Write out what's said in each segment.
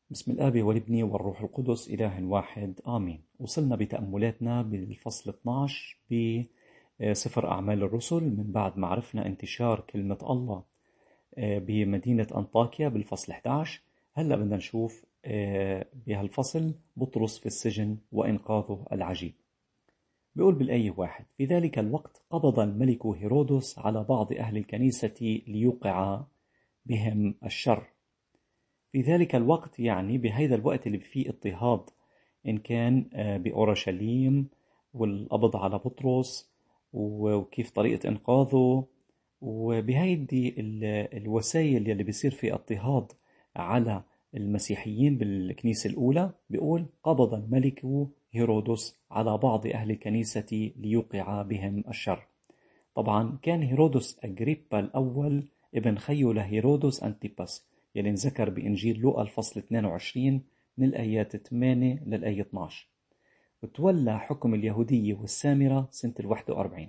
بسم الآب والابن والروح القدس إله واحد آمين. وصلنا بتأملاتنا بالفصل 12 بسفر أعمال الرسل من بعد ما عرفنا انتشار كلمة الله بمدينة أنطاكيا بالفصل 11. هلأ بدنا نشوف بهالفصل بطرس في السجن وإنقاذه العجيب. بيقول بالآية 1: في ذلك الوقت قبض الملك هيرودس على بعض أهل الكنيسة ليوقع بهم الشر. في ذلك الوقت يعني بهذا الوقت اللي فيه اضطهاد، إن كان بأورشليم والقبض على بطرس وكيف طريقة إنقاذه، وبهيدي الوسائل اللي بيصير في اضطهاد على المسيحيين بالكنيسة الأولى. بيقول قبض الملك هيرودس على بعض أهل الكنيسة ليوقع بهم الشر. طبعا كان هيرودس أجريبا الأول ابن خيه لهيرودس أنتيباس يلي انذكر بإنجيل لوقا الفصل 22 من الآيات 8 للآية 12، وتولى حكم اليهودية والسامرة سنة 41.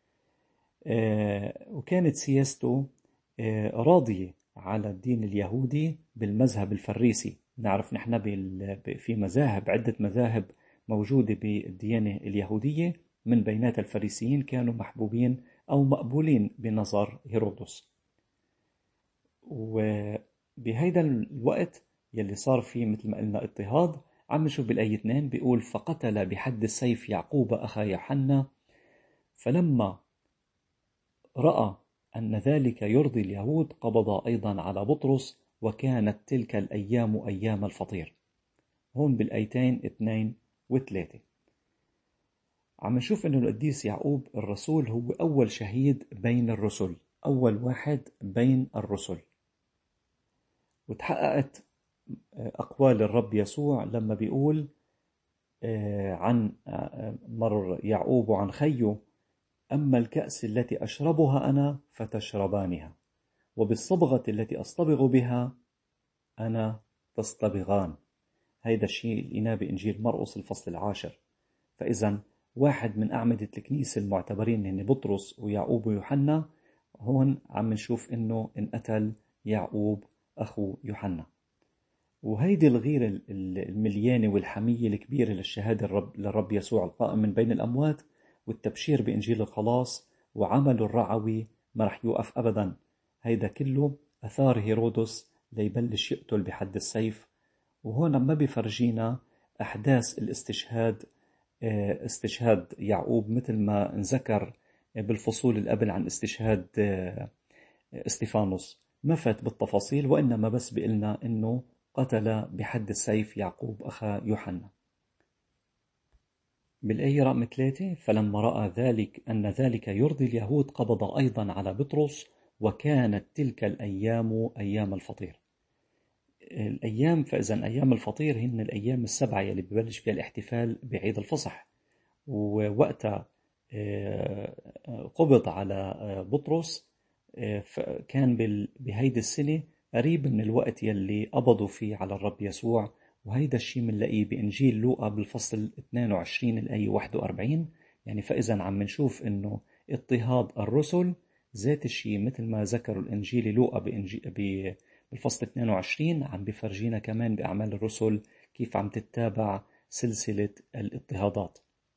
وكانت سياسته راضية على الدين اليهودي بالمذهب الفريسي. نعرف نحن في مذاهب، عدة مذاهب موجودة بالديانة اليهودية، من بينات الفريسيين كانوا محبوبين أو مقبولين بنظر هيرودس. وبهيدا الوقت يلي صار فيه مثل ما قلنا اضطهاد، عم نشوف بالآية 2 بيقول فقتل بحد السيف يعقوب أخا يوحنا، فلما رأى أن ذلك يرضي اليهود قبض أيضا على بطرس، وكانت تلك الأيام أيام الفطير. هون بالآيتين 2 و3 عم نشوف أنه القديس يعقوب الرسول هو أول شهيد بين الرسل، أول واحد بين الرسل. وتحققت أقوال الرب يسوع لما بيقول عن مر يعقوب وعن خيه: أما الكأس التي أشربها أنا فتشربانها، وبالصبغة التي أصطبغ بها أنا تصطبغان. هيدا الشيء لقيناه بإنجيل مرقس الفصل 10. فإذا واحد من أعمدة الكنيسة المعتبرين هن بطرس ويعقوب ويوحنا. هون عم نشوف إنه انقتل يعقوب أخو يوحنا. وهيدي الغيرة المليانة والحمية الكبيرة للشهادة للرب يسوع القائم من بين الأموات، والتبشير بإنجيل الخلاص وعمله الرعوي ما رح يوقف أبدا. هيدا كله أثار هيرودس ليبلش يقتل بحد السيف. وهون ما بيفرجينا أحداث الاستشهاد، استشهاد يعقوب مثل ما انذكر بالفصول اللي قبل عن استشهاد استيفانوس. ما فات بالتفاصيل، وإنما بس بيقلنا إنه قتل بحد السيف يعقوب أخا يوحنا. بالآية رقم 3: فلما رأى ذلك أن ذلك يرضي اليهود قبض أيضا على بطرس، وكانت تلك الأيام أيام الفطير. الأيام، فإذا أيام الفطير هن الأيام السبعة يلي ببلش فيها الاحتفال بعيد الفصح. ووقتها قبض على بطرس كان بهيدي السنة قريب من الوقت يلي قبضوا فيه على الرب يسوع. وهيدا الشيء منلاقيه بإنجيل لوقا بالفصل 22 الآية 41. يعني فإذا عم نشوف إنه اضطهاد الرسل ذات الشيء مثل ما ذكروا الإنجيل لوقا بالفصل 22، عم بفرجينا كمان بأعمال الرسل كيف عم تتابع سلسلة الاضطهادات.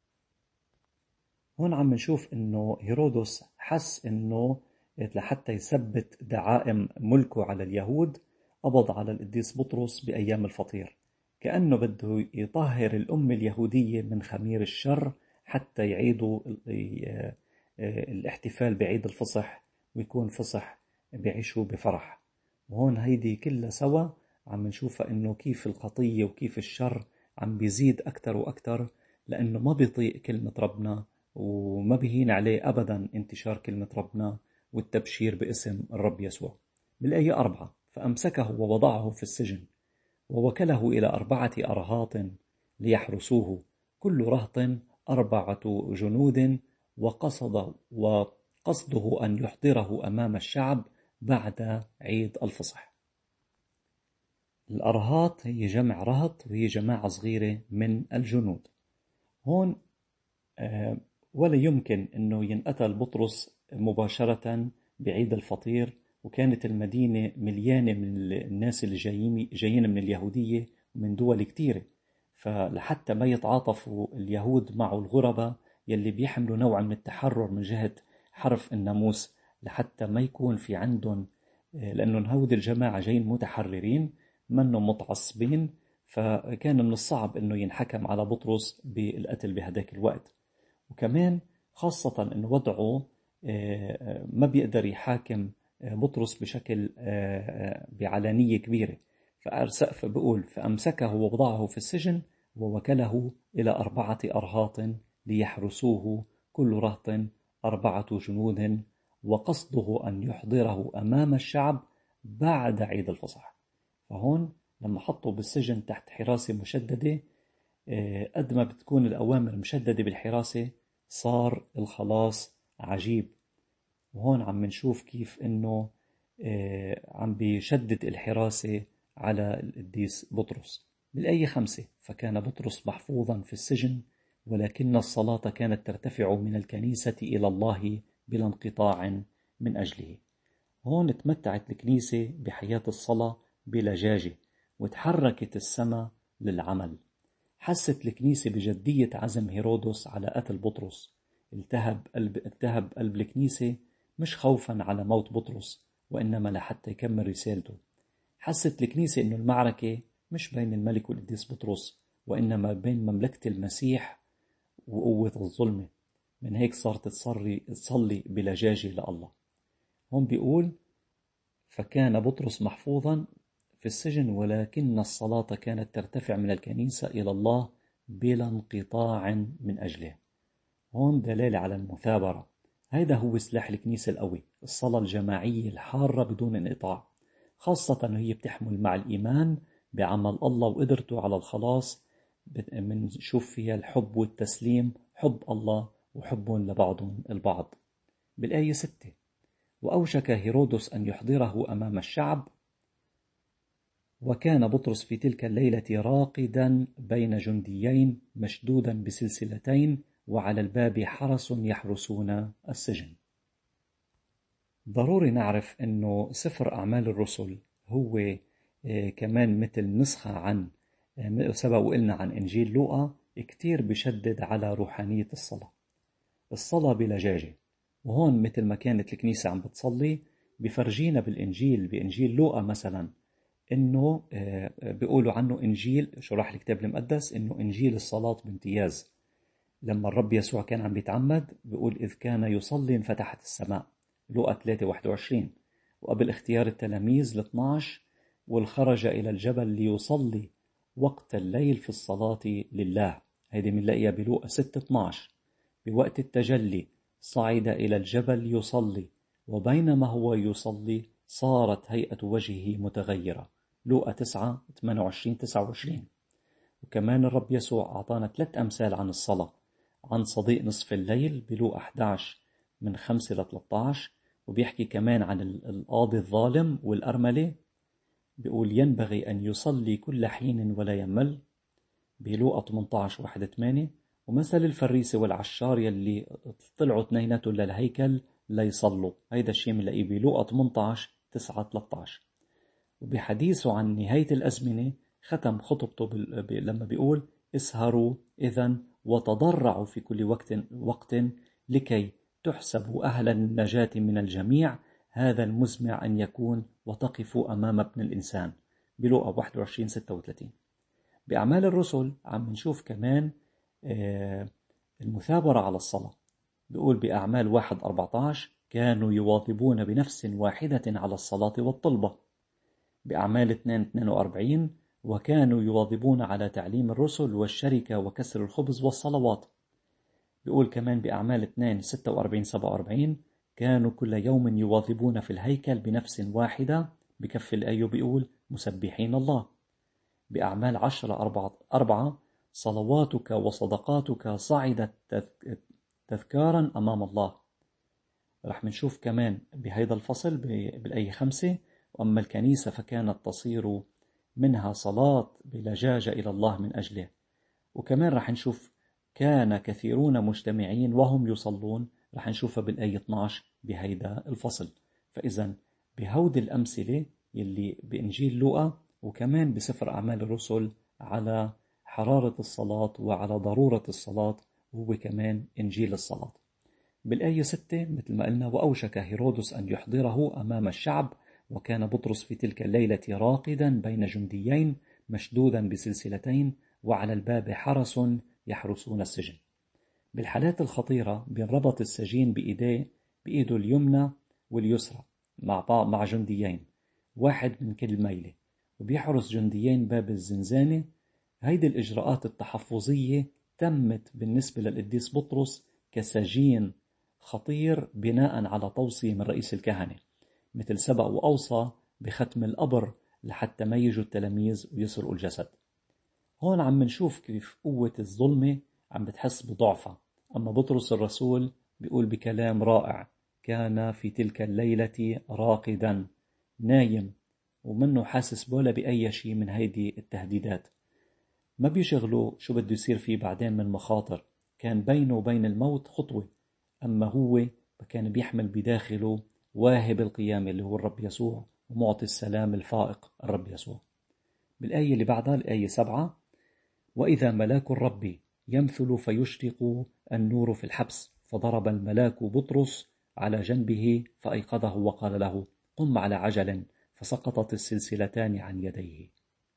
هون عم نشوف إنه هيرودس حس إنه لحتى يثبت دعائم ملكه على اليهود قبض على القديس بطرس بأيام الفطير، كأنه بده يطهر الأمة اليهودية من خمير الشر حتى يعيدوا الاحتفال بعيد الفصح، ويكون فصح بيعيشوا بفرح. وهون هيدي كلها سوا عم نشوفها إنه كيف الخطية وكيف الشر عم بيزيد أكتر وأكتر، لأنه ما بيطيق كلمة ربنا وما بيهين عليه أبدا انتشار كلمة ربنا والتبشير باسم الرب يسوع. بالآية 4: فأمسكه ووضعه في السجن، ووكله إلى 4 أرهاط ليحرسوه، كل رهط 4 جنود، وقصده أن يحضره أمام الشعب بعد عيد الفصح. الأرهاط هي جمع رهط، وهي جماعة صغيرة من الجنود. هون ولا يمكن أنه ينقتل بطرس مباشرة بعيد الفطير وكانت المدينة مليانة من الناس اللي جايين من اليهودية ومن دول كتيرة. فلحتى ما يتعاطفوا اليهود مع الغرباء يلي بيحملوا نوع من التحرر من جهة حرف الناموس، لحتى ما يكون في عندهم، لأنهم هود الجماعة جايين متحررين منهم متعصبين، فكان من الصعب أنه ينحكم على بطرس بالقتل بهداك الوقت. وكمان خاصة أنه وضعه ما بيقدر يحاكم بطرس بشكل بعلانية كبيرة. فبقول فأمسكه ووضعه في السجن ووكله إلى 4 أرهاط ليحرسوه، كل رهط 4 جنود، وقصده أن يحضره أمام الشعب بعد عيد الفصح. فهون لما حطوا بالسجن تحت حراسة مشددة، قد ما بتكون الأوامر مشددة بالحراسة صار الخلاص عجيب. وهون عم نشوف كيف إنه عم بيشدد الحراسة على القديس بطرس. بالآية 5: فكان بطرس محفوظا في السجن، ولكن الصلاة كانت ترتفع من الكنيسة إلى الله بلا انقطاع من أجله. هون تمتعت الكنيسة بحياة الصلاة بلجاجة، وتحركت السماء للعمل. حست الكنيسة بجدية عزم هيرودس على قتل بطرس. التهب قلب الكنيسة مش خوفا على موت بطرس، وإنما لحتى يكمل رسالته. حست الكنيسة إنه المعركة مش بين الملك والقديس بطرس، وإنما بين مملكة المسيح وقوة الظلمة. من هيك صارت تصلي بلجاجة لله. هون بيقول فكان بطرس محفوظا في السجن، ولكن الصلاة كانت ترتفع من الكنيسة إلى الله بلا انقطاع من أجله. هون دلالة على المثابرة. هذا هو سلاح الكنيسة القوي، الصلاة الجماعية الحارة بدون انقطاع، خاصة هي بتحمل مع الإيمان بعمل الله وقدرته على الخلاص. بنشوف فيها الحب والتسليم، حب الله وحبهم لبعضهم البعض. بالآية 6: وأوشك هيرودس أن يحضره أمام الشعب، وكان بطرس في تلك الليلة راقدا بين جنديين مشدودا بسلسلتين، وعلى الباب حرس يحرسون السجن. ضروري نعرف أنه سفر أعمال الرسل هو كمان مثل نسخة عن سبق وقلنا عن إنجيل لوقا، كتير بشدد على روحانية الصلاة بلجاجة. وهون مثل ما كانت الكنيسة عم بتصلي، بفرجينا بإنجيل لوقا مثلا إنه بيقولوا عنه إنجيل، شرح الكتاب المقدس، إنه إنجيل الصلاة بامتياز. لما الرب يسوع كان عم بيتعمد بيقول إذ كان يصلي انفتحت السماء، لوقا 3:21. وقبل اختيار التلاميذ 12: والخرج إلى الجبل ليصلي وقت الليل في الصلاة لله، هذه بنلاقيها بلوقا 6:12. بوقت التجلي صعد إلى الجبل يصلي، وبينما هو يصلي صارت هيئة وجهه متغيرة، لوقا 9:28-29. وكمان الرب يسوع أعطانا 3 أمثال عن الصلاة: عن صديق نصف الليل بلوقا 11:5-13، وبيحكي كمان عن القاضي الظالم والأرملة، بيقول ينبغي أن يصلي كل حين ولا يمل بلوقا 18:1-8. ومثل الفريسي والعشار يلي طلعوا اثنيناتهم للهيكل ليصلوا، هيدا الشيء بنلاقيه بلوقا 18:9-13. وبحديثه عن نهاية الأزمنة ختم خطبته لما بيقول اسهروا إذن وتضرعوا في كل وقت لكي تحسبوا أهل النجاة من الجميع، هذا المزمع أن يكون وتقفوا أمام ابن الإنسان، بلوقا 21:36. بأعمال الرسل عم نشوف كمان المثابرة على الصلاة. بيقول بأعمال 1:14 كانوا يواظبون بنفس واحدة على الصلاة والطلبة. بأعمال 2:42 وكانوا يواظبون على تعليم الرسل والشركة وكسر الخبز والصلوات. بيقول كمان بأعمال 2:46-47 كانوا كل يوم يواظبون في الهيكل بنفس واحدة، بكف الآية بيقول مسبحين الله. بأعمال 10:4 صلواتك وصدقاتك صعدت تذكارا أمام الله. رح منشوف كمان بهذا الفصل بالآية 5: وأما الكنيسة فكانت تصير منها صلاة بلجاجة إلى الله من أجله. وكمان رح نشوف كان كثيرون مجتمعين وهم يصلون، رح نشوفها بالآية 12 بهذا الفصل. فإذا بهودي الأمثلة يلي بإنجيل لوقا وكمان بسفر أعمال الرسل على حرارة الصلاة وعلى ضرورة الصلاة، وهو كمان إنجيل الصلاة. بالآية 6 مثل ما قلنا: وأوشك هيرودس أن يحضره أمام الشعب، وكان بطرس في تلك الليلة راقدا بين جنديين مشدودا بسلسلتين، وعلى الباب حرس يحرسون السجن. بالحالات الخطيرة بينربط السجين بإيده اليمنى واليسرى مع جنديين، واحد من كل ميلة، وبيحرس جنديين باب الزنزانة. هيدي الإجراءات التحفظية تمت بالنسبة للقديس بطرس كسجين خطير بناء على توصية من رئيس الكهنة، مثل سبق وأوصى بختم القبر لحتى ما يجوا التلاميذ ويسرقوا الجسد. هون عم نشوف كيف قوة الظلمة عم بتحس بضعفها. أما بطرس الرسول بيقول بكلام رائع: كان في تلك الليلة راقدا، نايم ومنه حاسس ولا بأي شيء من هيدي التهديدات. ما بيشغله شو بده يصير فيه بعدين من مخاطر، كان بينه وبين الموت خطوة. أما هو كان بيحمل بداخله واهب القيامة اللي هو الرب يسوع، ومعطي السلام الفائق الرب يسوع. بالآية اللي بعدها الآية 7: وإذا ملاك الرب يمثل فيشرق النور في الحبس، فضرب الملاك بطرس على جنبه فأيقظه وقال له: قم على عجل، فسقطت السلسلتان عن يديه.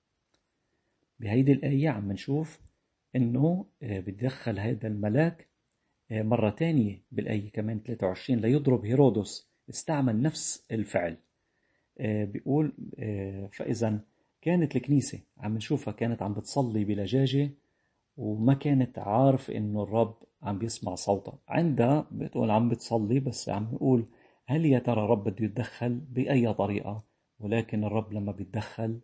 بهيدي الآية عم نشوف إنه بيتدخل هذا الملاك مرة تانية بالآية كمان 23 ليضرب هيرودس، استعمل نفس الفعل. بيقول فإذا كانت الكنيسة عم نشوفها كانت عم بتصلي بلجاجة، وما كانت عارف إنه الرب عم بيسمع صوتها. عندها بتقول عم بتصلي، بس عم نقول هل يا ترى الرب بده يتدخل بأي طريقة؟ ولكن الرب لما بيتدخل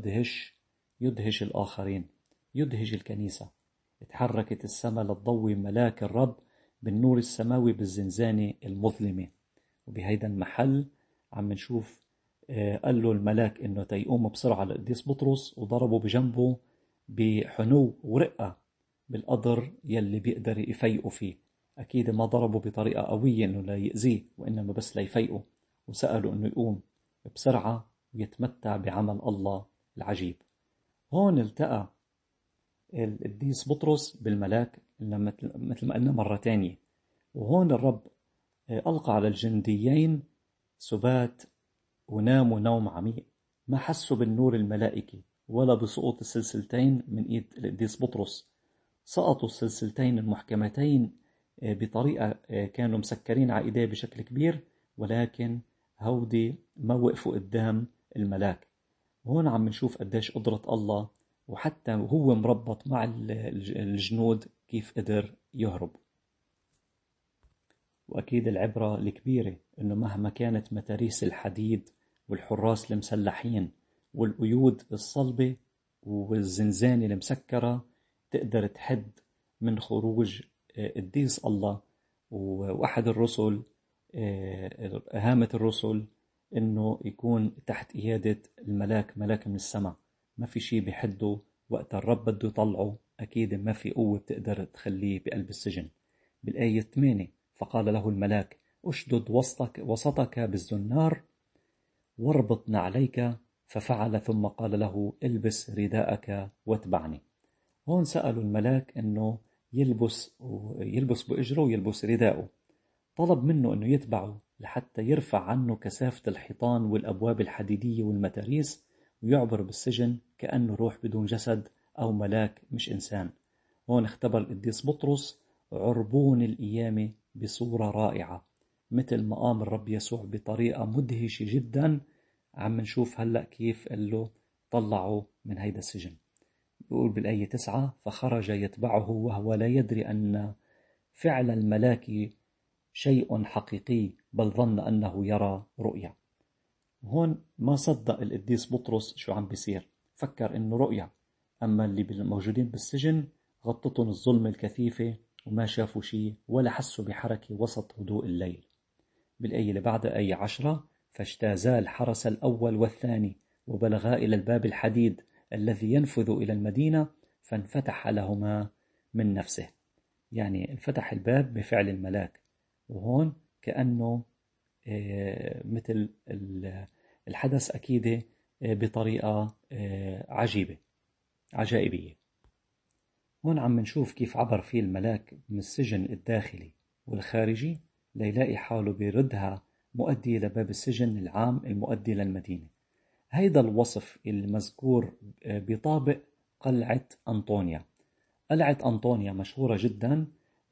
يدهش الآخرين، يدهش الكنيسة. اتحركت السماء لتضوي ملاك الرب بالنور السماوي بالزنزانة المظلمة. وبهيدا المحل عم نشوف قال له الملاك إنه تيقوم بسرعة لقديس بطرس، وضربه بجنبه بحنو ورقة بالقدر يلي بيقدر يفيقه فيه. أكيد ما ضربه بطريقة قوية إنه لا يأذيه، وإنما بس ليفيقه، وسأله إنه يقوم بسرعة ويتمتع بعمل الله العجيب. هون التقى القديس بطرس بالملاك مثل ما قلنا مرة تانية. وهون الرب ألقى على الجنديين سبات وناموا نوم عميق، ما حسوا بالنور الملائكي ولا بسقوط السلسلتين من إيد القديس بطرس. سقطوا السلسلتين المحكمتين بطريقة كانوا مسكرين على إيديه بشكل كبير، ولكن هودي ما وقفوا قدام الملاك. وهون عم نشوف قديش قدرة الله، وحتى وهو مربط مع الجنود كيف قدر يهرب. وأكيد العبرة الكبيرة إنه مهما كانت متاريس الحديد والحراس المسلحين والقيود الصلبة والزنزانة المسكرة تقدر تحد من خروج قديس الله وأحد الرسل، هامة الرسل، إنه يكون تحت قيادة الملاك، ملاك من السماء. ما في شي بحده وقت الرب بده يطلعه، أكيد ما في قوة بتقدر تخليه بقلب السجن. بالآية 8: فقال له الملاك: أشدد وسطك بالزنار واربط نعليك. ففعل، ثم قال له: البس رداءك واتبعني. هون سألوا الملاك أنه يلبس بإجره ويلبس رداءه. طلب منه أنه يتبعه لحتى يرفع عنه كثافة الحيطان والأبواب الحديدية والمتاريس، ويعبر بالسجن كأنه روح بدون جسد أو ملاك مش إنسان. هون اختبر القديس بطرس عربون القيامة بصورة رائعة، مثل ما قام الرب يسوع بطريقة مدهشة جدا. عم نشوف هلأ كيف قال له طلعه من هيدا السجن. يقول بالآية 9: فخرج يتبعه وهو لا يدري أن فعل الملاك شيء حقيقي، بل ظن أنه يرى رؤيا. هون ما صدق القديس بطرس شو عم بيصير، فكر إنه رؤيا. أما اللي موجودين بالسجن غطتهم الظلمة الكثيفة وما شافوا شيء ولا حسوا بحركة وسط هدوء الليل. بالآية اللي بعدها آية 10: فاجتازا الحرس الأول والثاني وبلغا إلى الباب الحديد الذي ينفذ إلى المدينة، فانفتح لهما من نفسه. يعني انفتح الباب بفعل الملاك. وهون كأنه مثل الحدث أكيد بطريقة عجائبية. هون عم نشوف كيف عبر فيه الملاك من السجن الداخلي والخارجي ليلاقي حاله بيردها مؤدي لباب السجن العام المؤدي للمدينة. هيدا الوصف المذكور بيطابق قلعة أنطونيا. قلعة أنطونيا مشهورة جدا،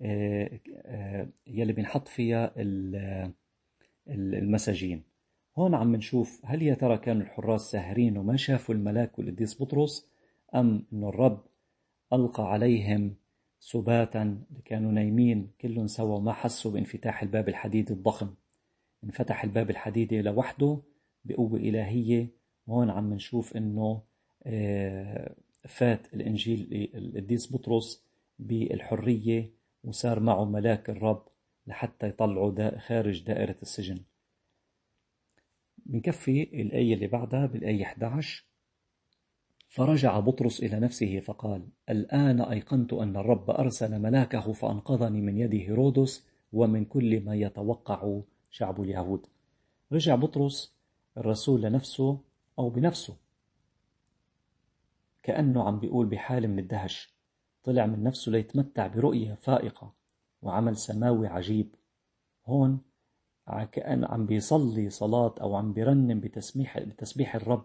يلي بنحط فيها المساجين. هون عم نشوف هل يا ترى كانوا الحراس ساهرين وما شافوا الملاك والقديس بطرس، أم أنه الرب ألقى عليهم سباتا كانوا نايمين كلهم سوا وما حسوا بانفتاح الباب الحديدي الضخم. انفتح الباب الحديدي لوحده بقوة إلهية. هون عم نشوف أنه فات الإنجيل القديس بطرس بالحرية وصار معه ملاك الرب لحتى يطلعوا خارج دائرة السجن. بنكفي الآية اللي بعدها بالآية 11: فرجع بطرس إلى نفسه فقال: الآن أيقنت أن الرب أرسل ملاكه فأنقذني من يد هيرودس ومن كل ما يتوقع شعب اليهود. رجع بطرس الرسول لنفسه أو بنفسه، كأنه عم بيقول بحال من الدهش، طلع من نفسه ليتمتع برؤية فائقة وعمل سماوي عجيب. هون كأن عم بيصلي صلاة أو عم بيرنم بتسبيح الرب،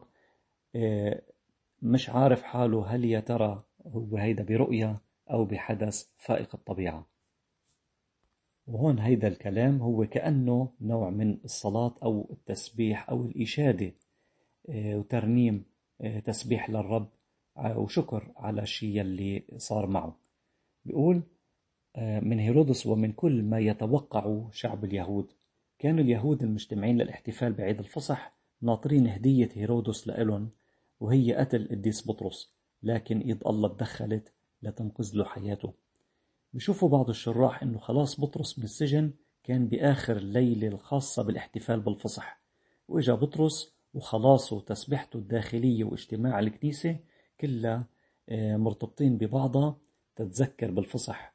مش عارف حاله هل يا ترى هو هيدا برؤية أو بحدث فائق الطبيعة. وهون هيدا الكلام هو كأنه نوع من الصلاة أو التسبيح أو الإشادة وترنيم، تسبيح للرب وشكر على الشيء اللي صار معه. بيقول من هيرودس ومن كل ما يتوقع شعب اليهود. كانوا اليهود المجتمعين للاحتفال بعيد الفصح ناطرين هدية هيرودس لإلهم، وهي قتل قديس بطرس، لكن إيد الله تدخلت لتنقذ له حياته. بيشوفوا بعض الشراح إنه خلاص بطرس من السجن كان بآخر الليلة الخاصة بالاحتفال بالفصح، وإجا بطرس وخلاصه وتسبيحته الداخلية واجتماع الكنيسة كلها مرتبطين ببعضها تتذكر بالفصح.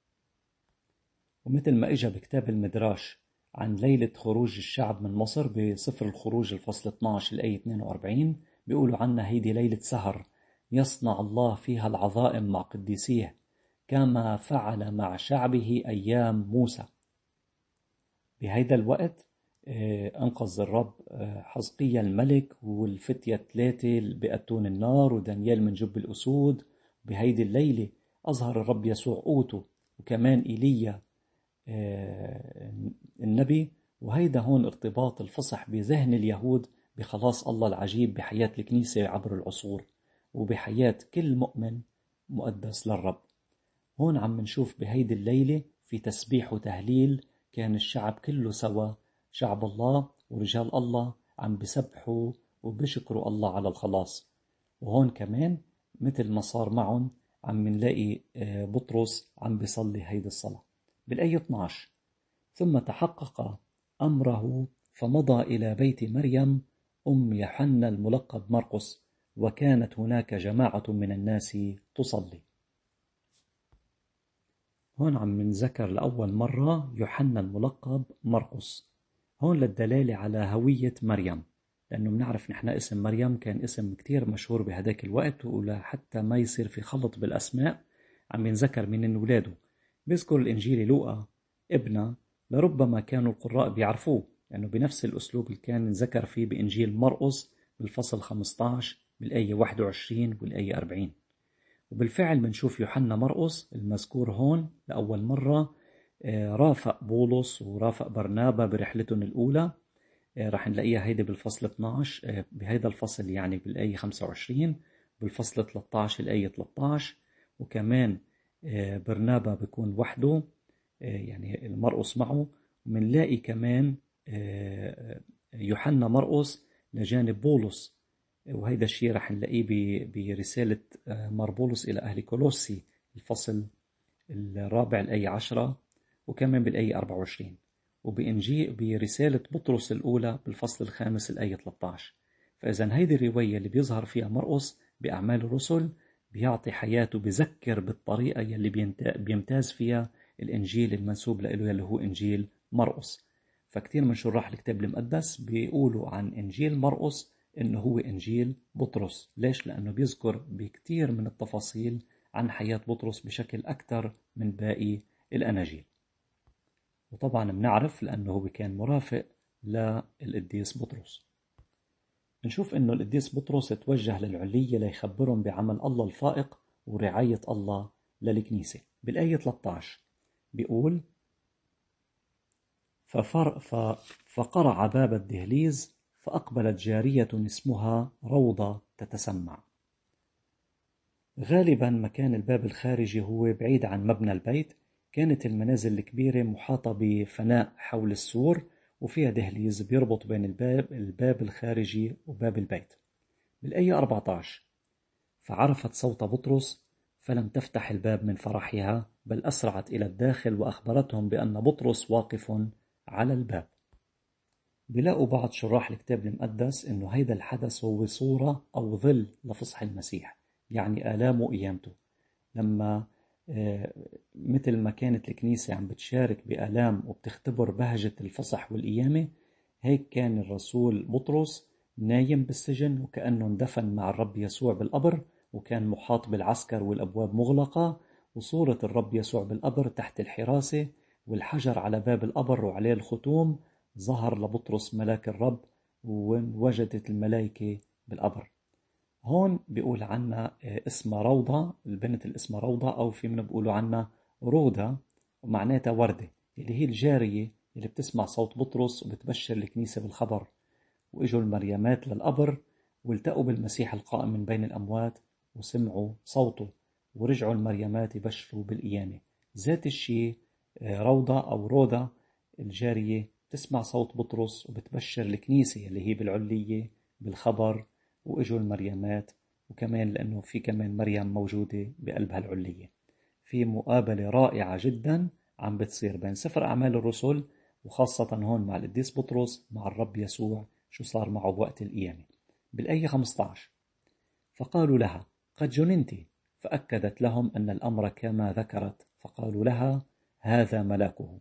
ومثل ما إجا بكتاب المدراش عن ليلة خروج الشعب من مصر بسفر الخروج الفصل 12 الآية 42 بيقولوا عنها هيدي ليلة سهر يصنع الله فيها العظائم مع قديسيه كما فعل مع شعبه أيام موسى. بهيدا الوقت أنقذ الرب حزقيا الملك والفتية 3 بأتون النار ودانيال من جب الأسود. بهيدي الليلة أظهر الرب يسوع قوته، وكمان إيليا النبي. وهيدا هون ارتباط الفصح بذهن اليهود بخلاص الله العجيب بحياة الكنيسة عبر العصور وبحياة كل مؤمن مقدس للرب. هون عم نشوف بهيدي الليلة في تسبيح وتهليل، كان الشعب كله سوا، شعب الله ورجال الله عم بسبحوا وبشكروا الله على الخلاص. وهون كمان مثل ما صار معهم عم نلاقي بطرس عم بيصلي هيدي الصلاة بالآية 12: ثم تحقق أمره فمضى إلى بيت مريم أم يوحنا الملقب مرقس، وكانت هناك جماعة من الناس تصلي. هون عم نذكر لأول مرة يوحنا الملقب مرقس، هون للدلالة على هوية مريم، لأنه بنعرف نحن اسم مريم كان اسم كتير مشهور بهداك الوقت، حتى ما يصير في خلط بالأسماء عم ينذكر من ولاده. بيذكر الإنجيل لوقا ابنه، لربما كانوا القراء بيعرفوه لأنه بنفس الأسلوب اللي كان ذكر فيه بإنجيل مرقس بالفصل 15 بالآية 21 والآية 40. وبالفعل منشوف يوحنا مرقس المذكور هون لأول مرة رافق بولس ورافق برنابا برحلتهم الأولى. راح نلاقيها هيدي بالفصل 12 بهيدا الفصل يعني بالآية 25، بالفصل 13 الآية 13. وكمان برنابا بيكون وحده يعني المرقس معه. ومنلاقي كمان يوحنا مرقس لجانب بولس، وهيدا الشيء رح نلاقيه برسالة مربولس إلى أهل كولوسي الفصل 4 الآية 10 وكمان بالآية 24، وبإنجيل برسالة بطرس الأولى بالفصل 5 الآية 13. فإذا هيدي الرواية اللي بيظهر فيها مرقس بأعمال الرسل بيعطي حياته، بذكر بالطريقة يلي بيمتاز فيها الإنجيل المنسوب له اللي هو إنجيل مرقس. فكتير من شراح الكتاب المقدس بيقولوا عن إنجيل مرقس إنه هو إنجيل بطرس. ليش؟ لأنه بيذكر بكتير من التفاصيل عن حياة بطرس بشكل أكثر من باقي الأناجيل. وطبعا بنعرف لأنه هو كان مرافق للقديس بطرس. نشوف إنه القديس بطرس توجه للعلية ليخبرهم بعمل الله الفائق ورعاية الله للكنيسة. بالآية 13 بيقول: فقرع باب الدهليز فأقبلت جارية اسمها روضة تتسمع. غالبا مكان الباب الخارجي هو بعيد عن مبنى البيت. كانت المنازل الكبيرة محاطة بفناء حول السور وفيها دهليز بيربط بين الباب الخارجي وباب البيت. بالآية 14: فعرفت صوت بطرس فلم تفتح الباب من فرحها، بل أسرعت إلى الداخل وأخبرتهم بأن بطرس واقف على الباب. بلاقوا بعض شراح الكتاب المقدس إنه هيدا الحدث هو صورة أو ظل لفصح المسيح، يعني آلامه وقيامته. لما مثل ما كانت الكنيسة عم بتشارك بآلام وبتختبر بهجة الفصح والقيامة، هيك كان الرسول بطرس نايم بالسجن وكأنه اندفن مع الرب يسوع بالقبر، وكان محاط بالعسكر والأبواب مغلقة، وصورة الرب يسوع بالقبر تحت الحراسة، والحجر على باب القبر وعليه الختوم. ظهر لبطرس ملاك الرب ووجدت الملائكة بالقبر. هون بيقول عنا اسمها روضة، البنت اللي اسمها روضة، أو في من بيقولوا عنا رودة ومعناتها وردة، اللي هي الجارية اللي بتسمع صوت بطرس وبتبشر الكنيسة بالخبر. وإجوا المريمات للقبر والتقوا بالمسيح القائم من بين الأموات وسمعوا صوته، ورجعوا المريمات يبشروا بالقيامة. ذات الشيء روضة أو رودة الجارية تسمع صوت بطرس وبتبشر الكنيسة اللي هي بالعلية بالخبر، وإجوا المريمات، وكمان لأنه في كمان مريم موجودة بقلب هالعلية. في مقابلة رائعة جدا عم بتصير بين سفر أعمال الرسل وخاصة هون مع القديس بطرس مع الرب يسوع، شو صار معه بوقت القيامة. بالآية 15: فقالوا لها: قد جننت. فأكدت لهم أن الأمر كما ذكرت، فقالوا لها: هذا ملاكه.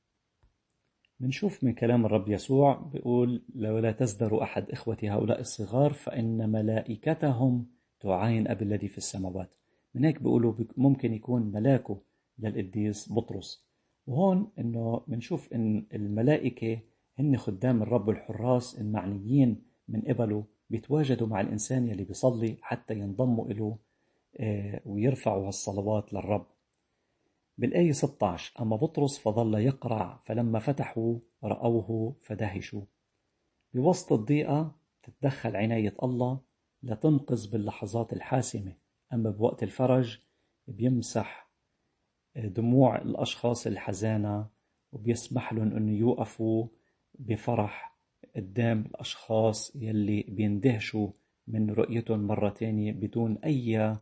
منشوف من كلام الرب يسوع بيقول: ولا تزدروا أحد إخوتي هؤلاء الصغار فإن ملائكتهم تعاين أبي الذي في السماوات. من هيك بيقولوا ممكن يكون ملاكه للقديس بطرس. وهون إنه منشوف إن الملائكة هن خدام الرب الحراس المعنيين من قبله، بيتواجدوا مع الإنسان يلي بيصلي حتى ينضموا إله ويرفعوا هالصلوات للرب. بالآية 16: أما بطرس فظل يقرع، فلما فتحوا رأوه فدهشوا. بوسط الضيقة تتدخل عناية الله لتنقذ باللحظات الحاسمة، أما بوقت الفرج بيمسح دموع الأشخاص الحزانة وبيسمح لهم أن يوقفوا بفرح قدام الأشخاص يلي بيندهشوا من رؤيتهم مرة تانية بدون أي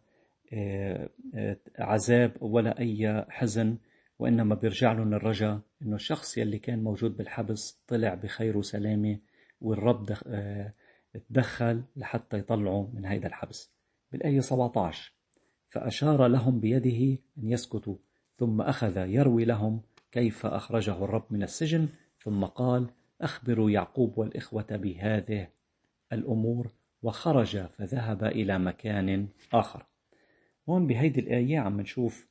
عذاب ولا أي حزن، وإنما بيرجع لهم الرجاء إنه الشخص يلي كان موجود بالحبس طلع بخير وسلامة، والرب تدخل لحتى يطلعوا من هيدا الحبس. بالآية 17: فأشار لهم بيده أن يسكتوا، ثم أخذ يروي لهم كيف أخرجه الرب من السجن، ثم قال: أخبروا يعقوب والإخوة بهذه الأمور، وخرج فذهب إلى مكان آخر. هون بهيدي الآية عم نشوف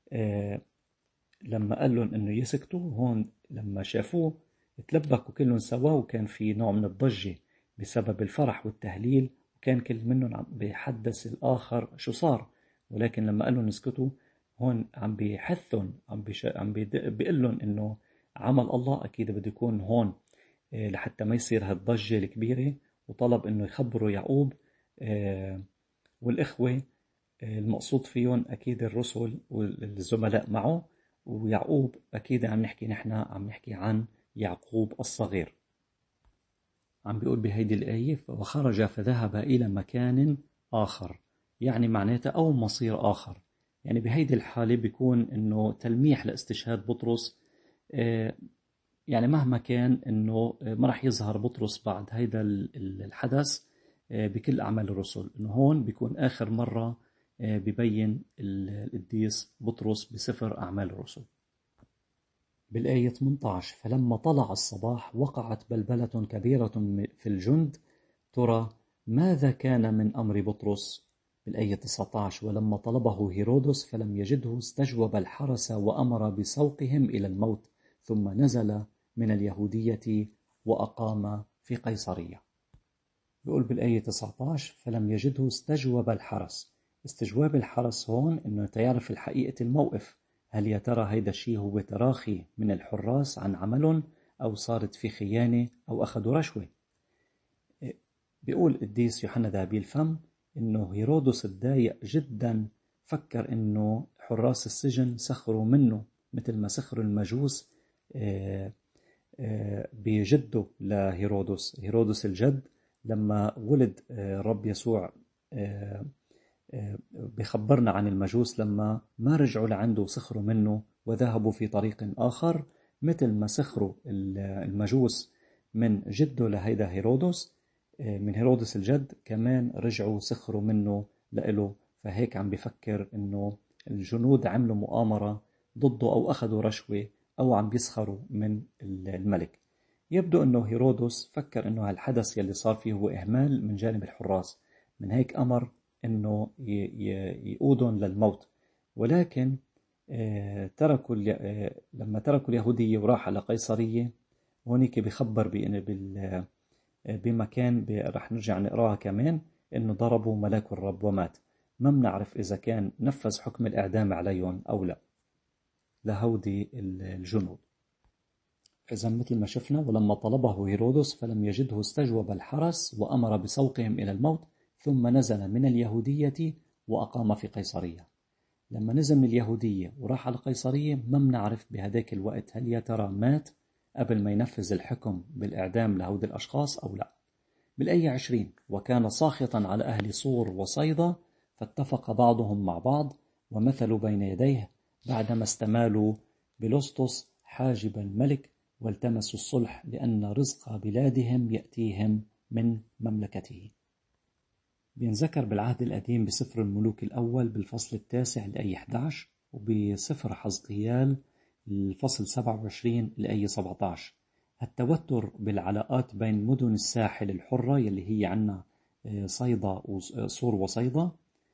لما قال لهم إنه يسكتوا، هون لما شافوه تلبكوا كلهم سوا، وكان في نوع من الضجة بسبب الفرح والتهليل، وكان كل منهم عم بيحدث الآخر شو صار. ولكن لما قال لهم اسكتوا، هون عم بيحثهم، عم بيقول لهم إنه عمل الله أكيد بده يكون هون لحتى ما يصير هالضجة الكبيرة. وطلب إنه يخبروا يعقوب والإخوة، المقصود فيهم أكيد الرسل والزملاء معه، ويعقوب أكيد عم نحكي عن يعقوب الصغير. عم بيقول بهيدي الآية: وخرج فذهب إلى مكان آخر، يعني معناته أو مصير آخر. يعني بهيدي الحالة بيكون إنه تلميح لاستشهاد بطرس. يعني مهما كان إنه ما رح يظهر بطرس بعد هيدا الحدث بكل أعمال الرسل، إنه هون بيكون آخر مرة ببين القديس بطرس بسفر أعمال الرسل. بالآية 18 فلما طلع الصباح وقعت بلبلة كبيرة في الجند ترى ماذا كان من أمر بطرس. بالآية 19 ولما طلبه هيرودس فلم يجده استجوب الحرس وأمر بسوقهم إلى الموت ثم نزل من اليهودية وأقام في قيصرية. بيقول بالآية 19 فلم يجده استجوب الحرس. استجواب الحرس هون إنه تعرف الحقيقة الموقف، هل يا ترى هيدا الشيء هو تراخي من الحراس عن عملهم أو صارت في خيانة أو أخذوا رشوة. بيقول قديس يوحنا ذهبي الفم إنه هيرودس تضايق جدا، فكر إنه حراس السجن سخروا منه مثل ما سخروا المجوس بجده لهيرودس. هيرودس الجد لما ولد الرب يسوع بخبرنا عن المجوس لما ما رجعوا لعنده وسخروا منه وذهبوا في طريق آخر، مثل ما سخروا المجوس من جده لهيدا هيرودس، من هيرودس الجد كمان رجعوا سخروا منه لإله. فهيك عم بفكر إنه الجنود عملوا مؤامرة ضده أو أخذوا رشوة أو عم بيسخروا من الملك. يبدو أنه هيرودس فكر أنه هالحدث يلي صار فيه هو إهمال من جانب الحراس، من هيك أمر أنه يقودهم للموت. ولكن لما تركوا اليهودية وراح على قيصرية، هونيك بخبر بمكان رح نرجع نقراها كمان أنه ضربوا ملاك الرب ومات. ما بنعرف إذا كان نفذ حكم الإعدام عليهم أو لا لهودي الجنود. إذا مثل ما شفنا ولما طلبه هيرودس فلم يجده استجوب الحرس وأمر بسوقهم إلى الموت ثم نزل من اليهودية وأقام في قيصرية. لما نزل من اليهودية وراح على قيصرية ما بنعرف بهداك الوقت هل يا ترى مات قبل ما ينفذ الحكم بالإعدام لهود الأشخاص أو لا. بالآية 20 وكان ساخطا على أهل صور وصيدا فاتفق بعضهم مع بعض ومثلوا بين يديه بعدما استمالوا بلسطس حاجب الملك والتمسوا الصلح لأن رزق بلادهم يأتيهم من مملكته. بينذكر بالعهد القديم بسفر الملوك الأول بالفصل 9 الآية 11 وبسفر حزقيال الفصل 27 الآية 17 التوتر بالعلاقات بين مدن الساحل الحرة يلي هي عنا صيدا وصور وصيدا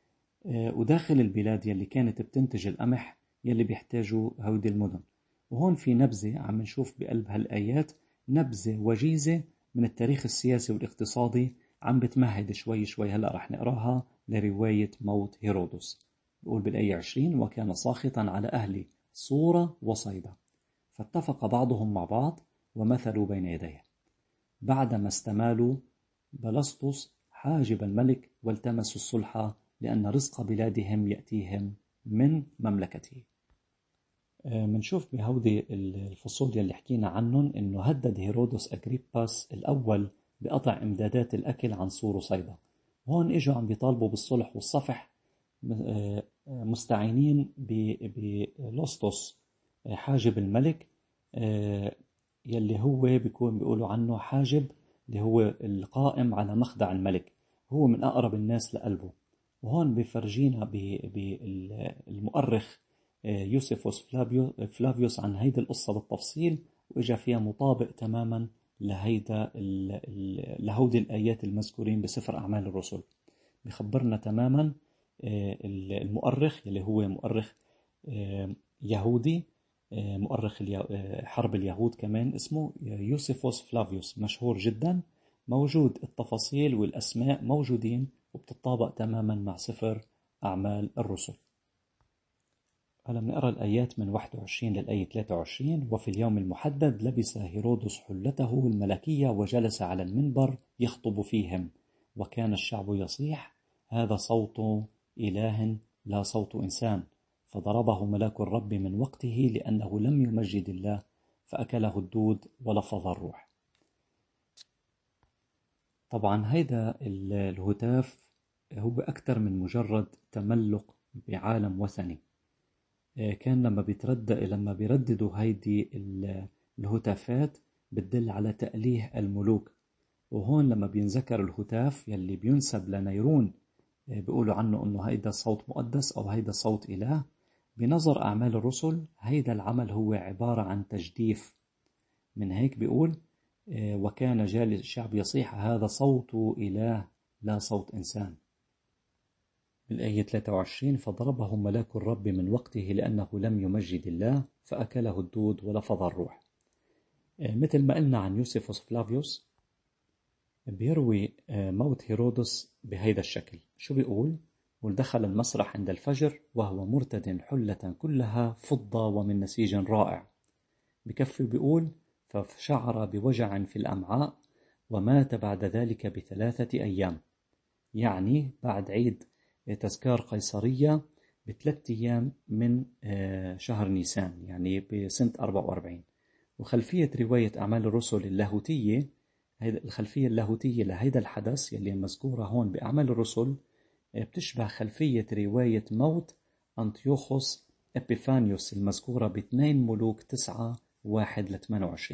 وداخل البلاد يلي كانت بتنتج القمح يلي بيحتاجوا هودي المدن. وهون في نبذة عم نشوف بقلب هالآيات نبذة وجيزة من التاريخ السياسي والاقتصادي عم بتمهد شوي شوي هلأ رح نقراها لرواية موت هيرودس. بقول بالآية 20 وكان ساخطا على أهل صورة وصيدا فاتفق بعضهم مع بعض ومثلوا بين يديه بعدما استمالوا بلسطس حاجب الملك والتمسوا الصلح لأن رزق بلادهم يأتيهم من مملكته. منشوف بهودي الفصول يلي حكينا عنهم إنه هدد هيرودس أغريباس الأول بقطع إمدادات الأكل عن صور وصيدا. هون إجوا عم بيطالبوا بالصلح والصفح مستعينين بلسطس حاجب الملك يلي هو بيكون بيقولوا عنه حاجب اللي هو القائم على مخدع الملك، هو من أقرب الناس لقلبه. وهون بفرجينا بالمؤرخ يوسيفوس فلافيوس عن هيدا القصة بالتفصيل، وإجا فيها مطابق تماما لهودي الآيات المذكورين بسفر أعمال الرسل. بخبرنا تماما المؤرخ اللي هو مؤرخ يهودي، مؤرخ حرب اليهود كمان، اسمه يوسيفوس فلافيوس، مشهور جدا، موجود التفاصيل والأسماء موجودين وبتطابق تماما مع سفر أعمال الرسل. هلا بنقرأ الآيات من 21 للآية 23. وفي اليوم المحدد لبس هيرودس حلته الملكية وجلس على المنبر يخطب فيهم وكان الشعب يصيح هذا صوت إله لا صوت إنسان فضربه ملاك الرب من وقته لأنه لم يمجد الله فأكله الدود ولفظ الروح. طبعا هيدا الهتاف هو أكثر من مجرد تملق بعالم وثني. كان لما بيرددوا هيدي الهتافات بتدل على تأليه الملوك. وهون لما بينذكر الهتاف يلي بينسب لنيرون بيقولوا عنه انه هيدا صوت مقدس او هيدا صوت إله، بنظر أعمال الرسل هيدا العمل هو عبارة عن تجديف. من هيك بيقول وكان جالس الشعب يصيح هذا صوت إله لا صوت إنسان. بالآية 23 فضربهم ملاك الرب من وقته لأنه لم يمجد الله فأكله الدود ولفظ الروح. مثل ما قلنا عن يوسفوس فلافيوس بيروي موت هيرودس بهيدا الشكل. شو بيقول؟ دخل المسرح عند الفجر وهو مرتد حلة كلها فضة ومن نسيج رائع. بكفي بيقول فشعر بوجع في الأمعاء ومات بعد ذلك ب3 أيام، يعني بعد عيد تذكار قيصرية ب3 أيام من شهر نيسان، يعني بسنة 44. وخلفية رواية أعمال الرسل اللاهوتية، الخلفية اللاهوتية لهذا الحدث يلي مذكورة هون بأعمال الرسل بتشبه خلفية رواية موت أنطيوخوس إبيفانيوس المذكورة ب2 ملوك 9:1-28.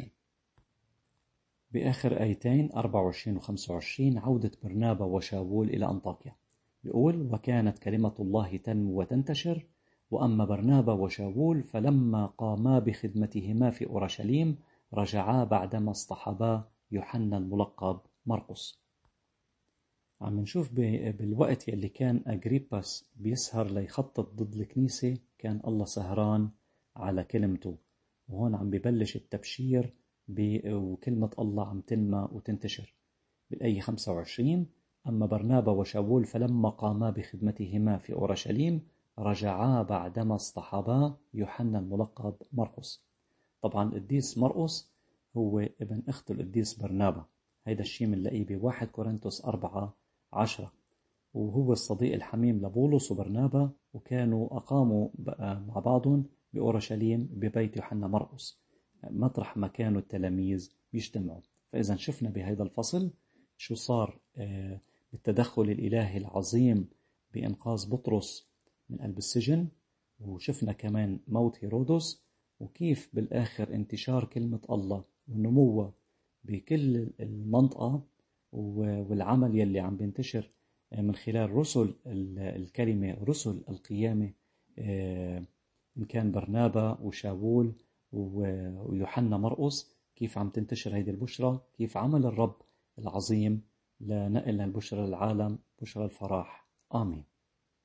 بآخر آيتين 24 و25 عودة برنابا وشاول إلى أنطاكيا. بيقول وكانت كلمة الله تنمو وتنتشر، وأما برنابا وشاول فلما قاما بخدمتهما في أورشليم رجعا بعدما اصطحبا يوحنا الملقب مرقس. عم نشوف بالوقت يلي كان أغريباس بيسهر ليخطط ضد الكنيسة كان الله سهران على كلمته، وهون عم ببلش التبشير وكلمة الله عم تنمى وتنتشر. بالآية 25 أما برنابا وشاول فلما قاما بخدمتهما في أورشليم رجعا بعدما اصطحبا يوحنا الملقب مرقس. طبعا القديس مرقس هو ابن أخت القديس برنابا. هيدا الشيء منلاقيه ب1 كورنثوس 4:10. وهو الصديق الحميم لبولس وبرنابا، وكانوا أقاموا مع بعضهم بأورشليم ببيت يوحنا مرقس مطرح ما كانوا التلاميذ بيجتمعوا. فإذا شفنا بهذا الفصل شو صار بالتدخل الإلهي العظيم بإنقاذ بطرس من قلب السجن، وشفنا كمان موت هيرودس، وكيف بالآخر انتشار كلمة الله ونموه بكل المنطقة، والعمل يلي عم بينتشر من خلال رسل الكلمة، رسل القيامة، إن كان برنابا وشاول ويوحنا مرقس، كيف عم تنتشر هذه البشرى، كيف عمل الرب العظيم لنقل البشرى للعالم، بشرى الفرح. آمين.